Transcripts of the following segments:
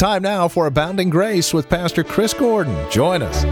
time now for Abounding Grace with Pastor Chris Gordon. Join us.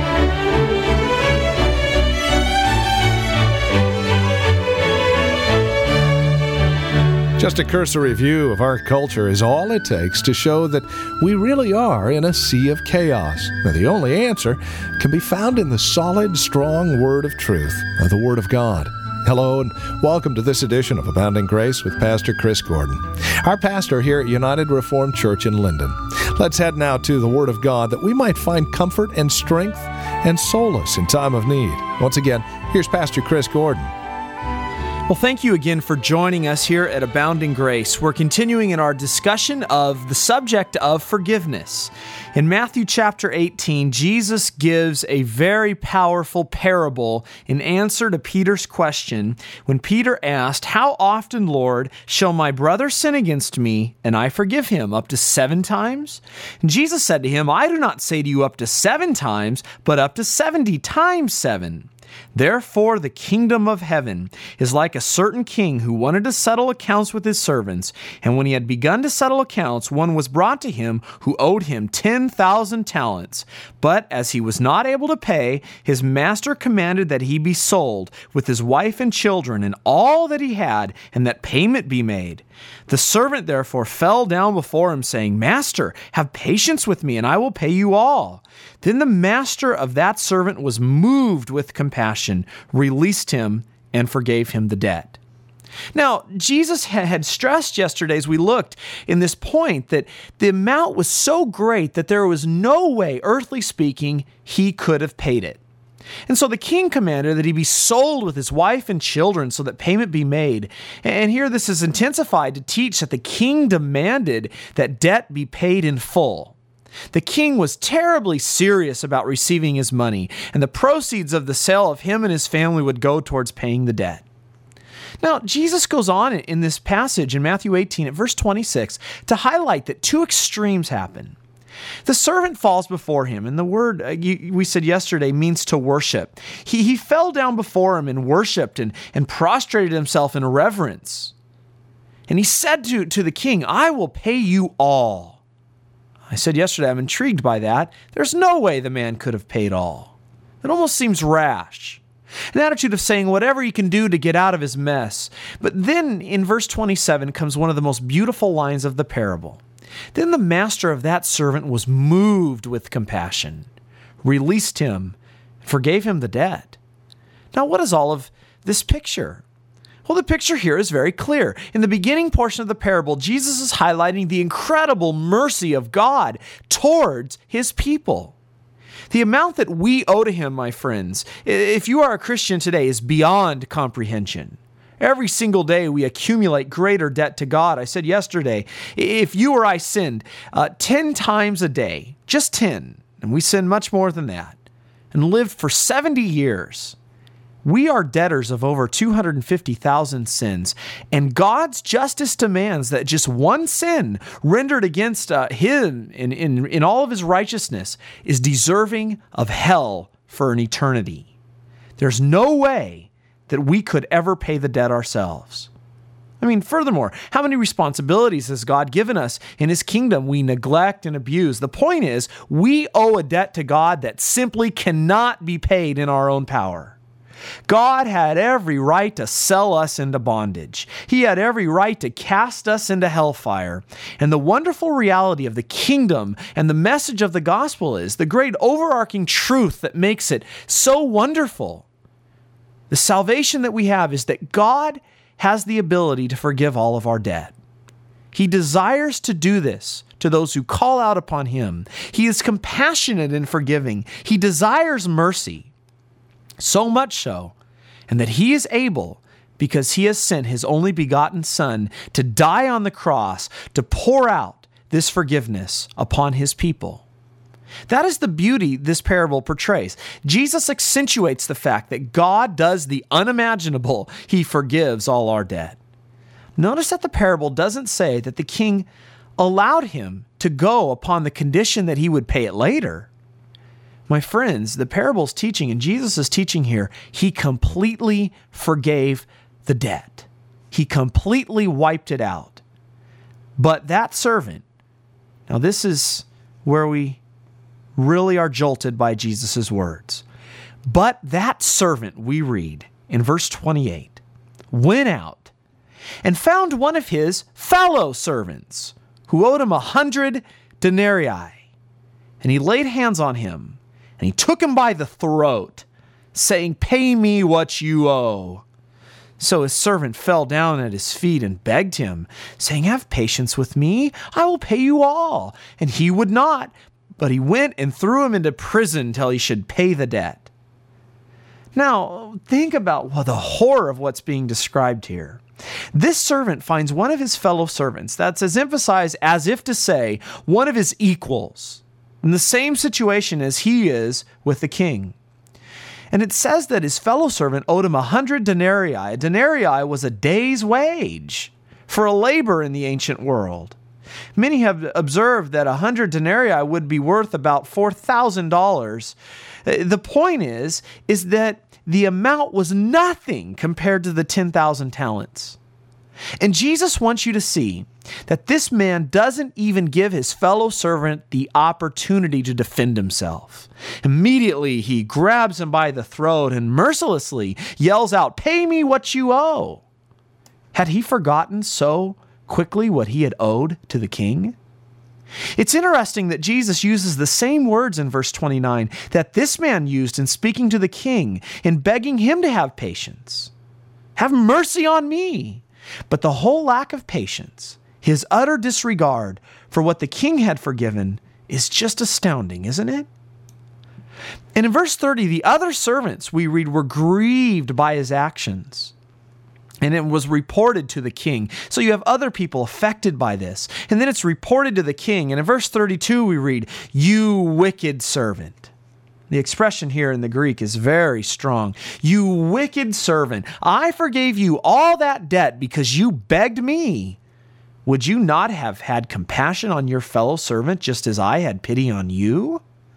Just a cursory view of our culture is all it takes to show that we really are in a sea of chaos. Now, the only answer can be found in the solid, strong word of truth, the Word of God. Hello and welcome to this edition of Abounding Grace with Pastor Chris Gordon, our pastor here at United Reformed Church in Linden. Let's head now to the Word of God that we might find comfort and strength and solace in time of need. Once again, here's Pastor Chris Gordon. Well, thank you again for joining us here at Abounding Grace. We're continuing in our discussion of the subject of forgiveness. In Matthew chapter 18, Jesus gives a very powerful parable in answer to Peter's question when Peter asked, "How often, Lord, shall my brother sin against me and I forgive him? Up to 7 times?" And Jesus said to him, "I do not say to you up to 7 times, but up to 70 times 7. Therefore, the kingdom of heaven is like a certain king who wanted to settle accounts with his servants. And when he had begun to settle accounts, one was brought to him who owed him 10,000 talents. But as he was not able to pay, his master commanded that he be sold with his wife and children and all that he had, and that payment be made. The servant therefore fell down before him, saying, 'Master, have patience with me, and I will pay you all.' Then the master of that servant was moved with compassion, released him, and forgave him the debt." Now, Jesus had stressed yesterday as we looked in this point that the amount was so great that there was no way, earthly speaking, he could have paid it. And so the king commanded that he be sold with his wife and children so that payment be made. And here this is intensified to teach that the king demanded that debt be paid in full. The king was terribly serious about receiving his money, and the proceeds of the sale of him and his family would go towards paying the debt. Now, Jesus goes on in this passage in Matthew 18 at verse 26 to highlight that 2 extremes happen. The servant falls before him, and the word we said yesterday means to worship. He fell down before him and worshiped and prostrated himself in reverence. And he said to the king, "I will pay you all." I said yesterday, I'm intrigued by that. There's no way the man could have paid all. It almost seems rash. An attitude of saying whatever he can do to get out of his mess. But then in verse 27 comes one of the most beautiful lines of the parable. Then the master of that servant was moved with compassion, released him, forgave him the debt. Now, what is all of this picture? Well, the picture here is very clear. In the beginning portion of the parable, Jesus is highlighting the incredible mercy of God towards his people. The amount that we owe to him, my friends, if you are a Christian today, is beyond comprehension. Every single day we accumulate greater debt to God. I said yesterday, if you or I sinned 10 times a day, just 10, and we sin much more than that, and lived for 70 years, we are debtors of over 250,000 sins. And God's justice demands that just one sin rendered against him in all of his righteousness is deserving of hell for an eternity. There's no way that we could ever pay the debt ourselves. I mean, furthermore, how many responsibilities has God given us in his kingdom we neglect and abuse? The point is, we owe a debt to God that simply cannot be paid in our own power. God had every right to sell us into bondage. He had every right to cast us into hellfire. And the wonderful reality of the kingdom and the message of the gospel is the great overarching truth that makes it so wonderful. The salvation that we have is that God has the ability to forgive all of our debt. He desires to do this to those who call out upon him. He is compassionate and forgiving. He desires mercy. So much so, and that he is able, because he has sent his only begotten Son to die on the cross, to pour out this forgiveness upon his people. That is the beauty this parable portrays. Jesus accentuates the fact that God does the unimaginable. He forgives all our debt. Notice that the parable doesn't say that the king allowed him to go upon the condition that he would pay it later. My friends, the parable's teaching, and Jesus is teaching here, he completely forgave the debt. He completely wiped it out. But that servant, Now, this is where we really are jolted by Jesus' words. But that servant, we read in verse 28, went out and found one of his fellow servants who owed him 100 denarii. And he laid hands on him, and he took him by the throat, saying, "Pay me what you owe." So his servant fell down at his feet and begged him, saying, "Have patience with me, I will pay you all." And he would not, but he went and threw him into prison till he should pay the debt. Now, think about the horror of what's being described here. This servant finds one of his fellow servants, that's as emphasized as if to say, one of his equals, in the same situation as he is with the king. And it says that his fellow servant owed him 100 denarii. A denarii was a day's wage for a labor in the ancient world. Many have observed that 100 denarii would be worth about $4,000. The point is that the amount was nothing compared to the 10,000 talents. And Jesus wants you to see that this man doesn't even give his fellow servant the opportunity to defend himself. Immediately, he grabs him by the throat and mercilessly yells out, "Pay me what you owe." Had he forgotten so quickly what he had owed to the king? It's interesting that Jesus uses the same words in verse 29 that this man used in speaking to the king, in begging him to have patience. "Have mercy on me." But the whole lack of patience, his utter disregard for what the king had forgiven, is just astounding, isn't it? And in verse 30, the other servants, we read, were grieved by his actions. And it was reported to the king. So you have other people affected by this. And then it's reported to the king. And in verse 32, we read, "You wicked servant." The expression here in the Greek is very strong. "You wicked servant, I forgave you all that debt because you begged me. Would you not have had compassion on your fellow servant just as I had pity on you?"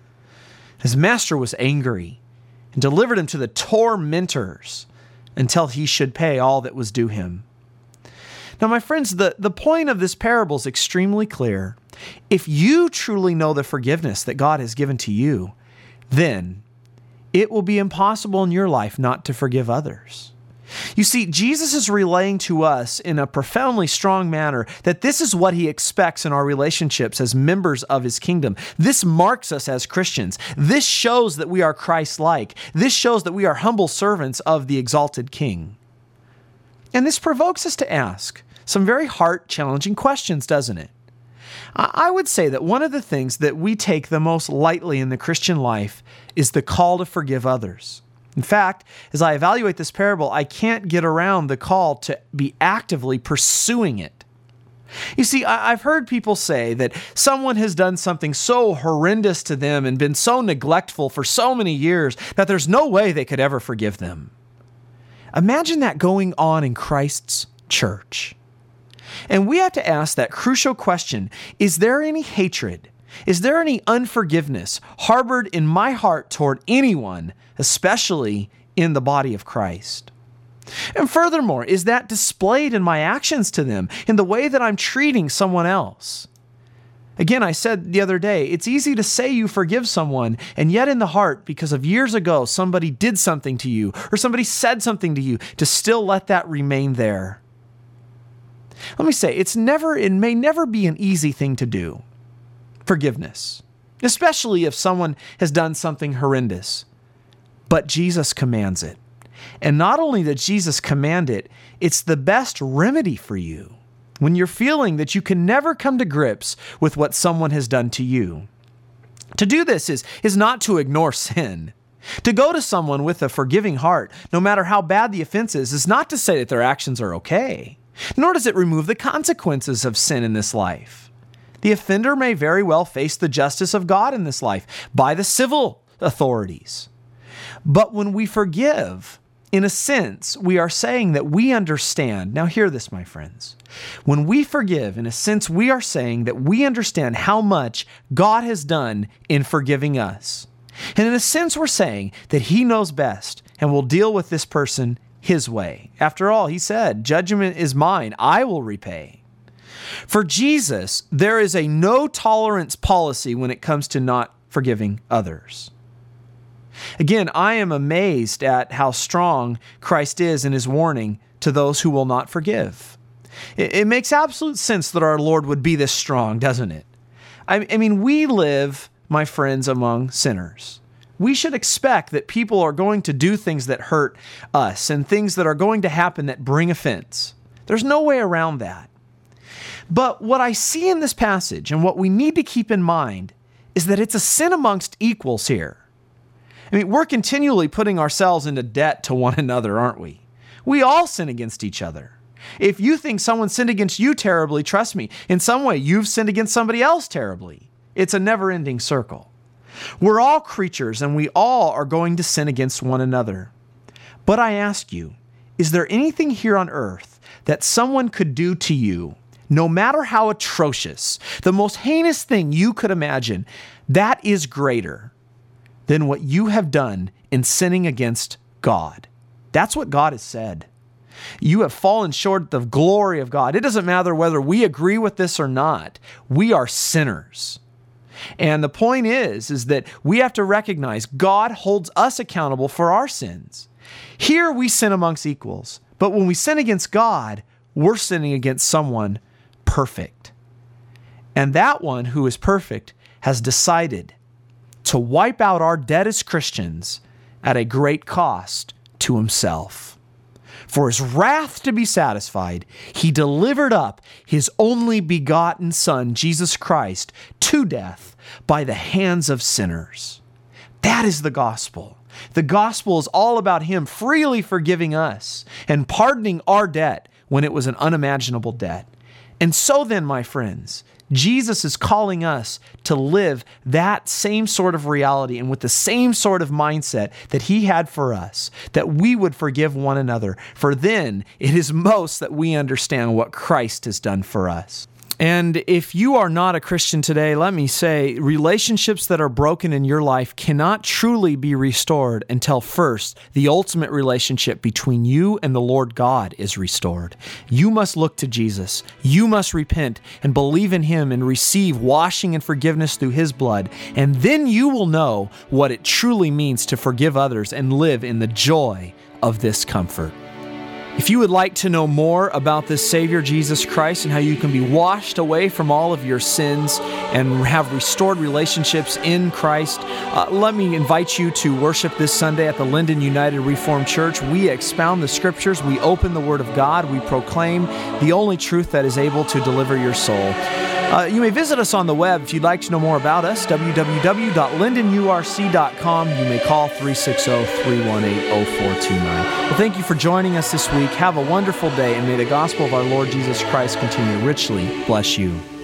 His master was angry and delivered him to the tormentors until he should pay all that was due him. Now, my friends, the point of this parable is extremely clear. If you truly know the forgiveness that God has given to you, then it will be impossible in your life not to forgive others. You see, Jesus is relaying to us in a profoundly strong manner that this is what he expects in our relationships as members of his kingdom. This marks us as Christians. This shows that we are Christ-like. This shows that we are humble servants of the exalted King. And this provokes us to ask some very heart-challenging questions, doesn't it? I would say that one of the things that we take the most lightly in the Christian life is the call to forgive others. In fact, as I evaluate this parable, I can't get around the call to be actively pursuing it. You see, I've heard people say that someone has done something so horrendous to them and been so neglectful for so many years that there's no way they could ever forgive them. Imagine that going on in Christ's church. And we have to ask that crucial question, is there any hatred? Is there any unforgiveness harbored in my heart toward anyone, especially in the body of Christ? And furthermore, is that displayed in my actions to them, in the way that I'm treating someone else? Again, I said the other day, it's easy to say you forgive someone, and yet in the heart, because of years ago, somebody did something to you, or somebody said something to you, to still let that remain there. Let me say, it may never be an easy thing to do. Forgiveness, especially if someone has done something horrendous. But Jesus commands it. And not only did Jesus command it, it's the best remedy for you when you're feeling that you can never come to grips with what someone has done to you. To do this is not to ignore sin. To go to someone with a forgiving heart, no matter how bad the offense is not to say that their actions are okay. Nor does it remove the consequences of sin in this life. The offender may very well face the justice of God in this life by the civil authorities. But when we forgive, in a sense, we are saying that we understand. Now hear this, my friends. When we forgive, in a sense, we are saying that we understand how much God has done in forgiving us. And in a sense, we're saying that he knows best and will deal with this person his way. After all, he said, "Judgment is mine, I will repay." For Jesus, there is a no-tolerance policy when it comes to not forgiving others. Again, I am amazed at how strong Christ is in his warning to those who will not forgive. It makes absolute sense that our Lord would be this strong, doesn't it? I mean, we live, my friends, among sinners. We should expect that people are going to do things that hurt us and things that are going to happen that bring offense. There's no way around that. But what I see in this passage and what we need to keep in mind is that it's a sin amongst equals here. I mean, we're continually putting ourselves into debt to one another, aren't we? We all sin against each other. If you think someone sinned against you terribly, trust me, in some way you've sinned against somebody else terribly. It's a never-ending circle. We're all creatures and we all are going to sin against one another. But I ask you, is there anything here on earth that someone could do to you, no matter how atrocious, the most heinous thing you could imagine, that is greater than what you have done in sinning against God? That's what God has said. You have fallen short of the glory of God. It doesn't matter whether we agree with this or not. We are sinners. And the point is that we have to recognize God holds us accountable for our sins. Here we sin amongst equals, but when we sin against God, we're sinning against someone perfect. And that one who is perfect has decided to wipe out our debt as Christians at a great cost to himself. For his wrath to be satisfied, he delivered up his only begotten Son, Jesus Christ, to death by the hands of sinners. That is the gospel. The gospel is all about him freely forgiving us and pardoning our debt when it was an unimaginable debt. And so then, my friends, Jesus is calling us to live that same sort of reality and with the same sort of mindset that he had for us, that we would forgive one another. For then it is most that we understand what Christ has done for us. And if you are not a Christian today, let me say, relationships that are broken in your life cannot truly be restored until first the ultimate relationship between you and the Lord God is restored. You must look to Jesus. You must repent and believe in him and receive washing and forgiveness through his blood. And then you will know what it truly means to forgive others and live in the joy of this comfort. If you would like to know more about this Savior, Jesus Christ, and how you can be washed away from all of your sins and have restored relationships in Christ, let me invite you to worship this Sunday at the Linden United Reformed Church. We expound the Scriptures, we open the Word of God, we proclaim the only truth that is able to deliver your soul. You may visit us on the web if you'd like to know more about us, www.lindenurc.com. You may call 360-318-0429. Well, thank you for joining us this week. Have a wonderful day, and may the gospel of our Lord Jesus Christ continue to richly bless you.